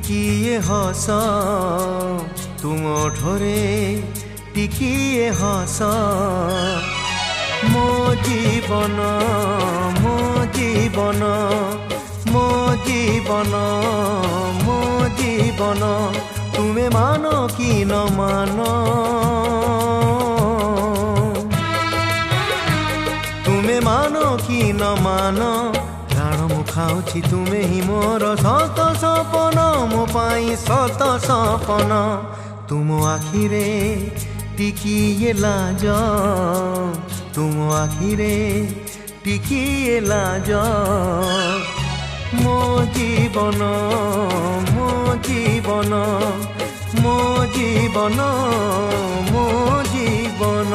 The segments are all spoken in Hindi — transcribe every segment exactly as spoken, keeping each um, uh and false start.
टिकिए हस तुम ओठरे टिकिए हस मो जीवन मो जीवन मो जीवन मो जीवन तुम्हें मानो कि न मानो तुम्हें मानो कि न मानो प्राण मु खाऊछि तुम्हें ही मोर सत सपन मो पाई सत सपन तुम आखिरे टिकिए लाज तुम आखिरे टिकिए लाज मो जीवन मो जीवन मो जीवन मो जीवन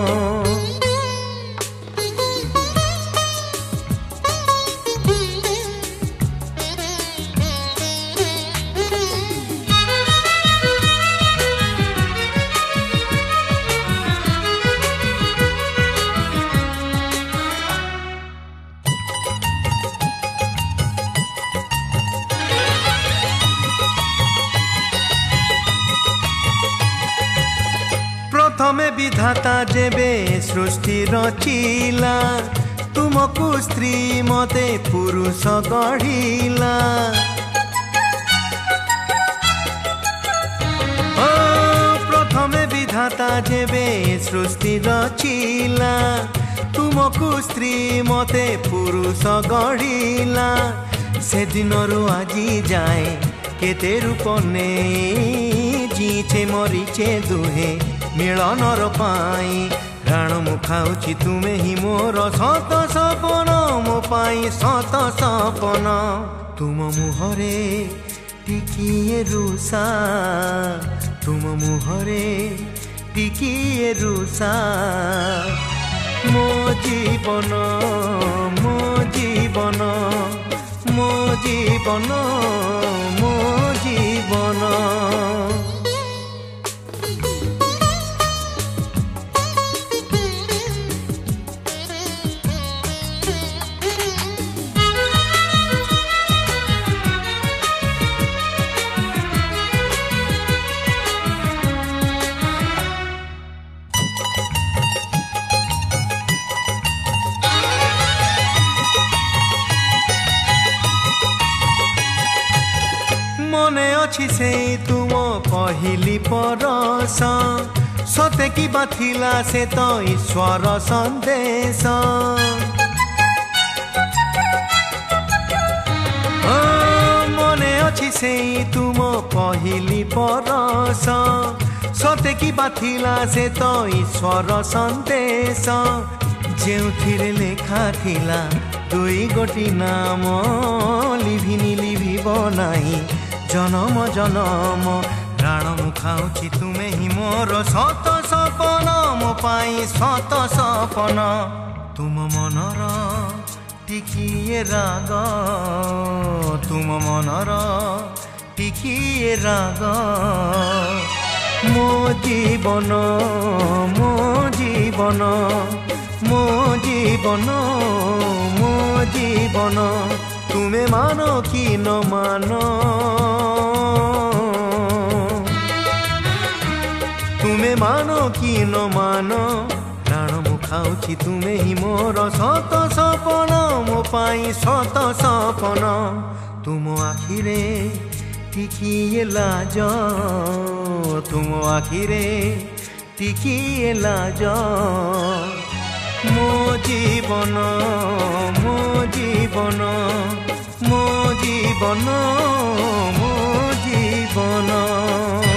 प्रथमे विधाता जेबे सृष्टि रचिला तुमको स्त्री मते पुरुष गढ़िला ओ प्रथमे विधाता जेबे सृष्टि रचिला तुमको स्त्री मते पुरुष गढ़िला से दिनरु आजी जाए केते रूप ने जीचे मरीचे दुहे मिलनर पाई प्राण मु खाऊछि तुम्हें ही मोर सत सपन मो पाई सत सपन तुम मुहरे टिकिए रुषा तुम मुहरे टिकिए रुषा मो जीवन मो जीवन मो जीवन मो जीवन मने अच्छी से तुम कहली परस सते कि बाथिला से तो ईश्वर संदेश मने अच्छी से तुम कहली परस सते कि बाथिला से तो ईश्वर संदेश जेउथिरे लेखा थिला दुई गोटी नाम लिभिनी लिभिब नाही जनम जनम प्राण मु खाऊछि तुम्हें ही मोर सत सपन मो पाई सत सपन तुम मनर टिकिए राग तुम मनर टिकिए राग मो जीवन मो जीवन मो जीवन मो जीवन तुम्हें मानो कि न मानो तुम्हें मानो कि न मानो प्राण मु खाऊछि तुम्हें ही मोर सत सपन मो पाई सत सपन तुम आखिरे टिकिए लाज तुम आखिरे टिकिए लाज मो जीवन मो जीवन मो जीवन मो जीवन।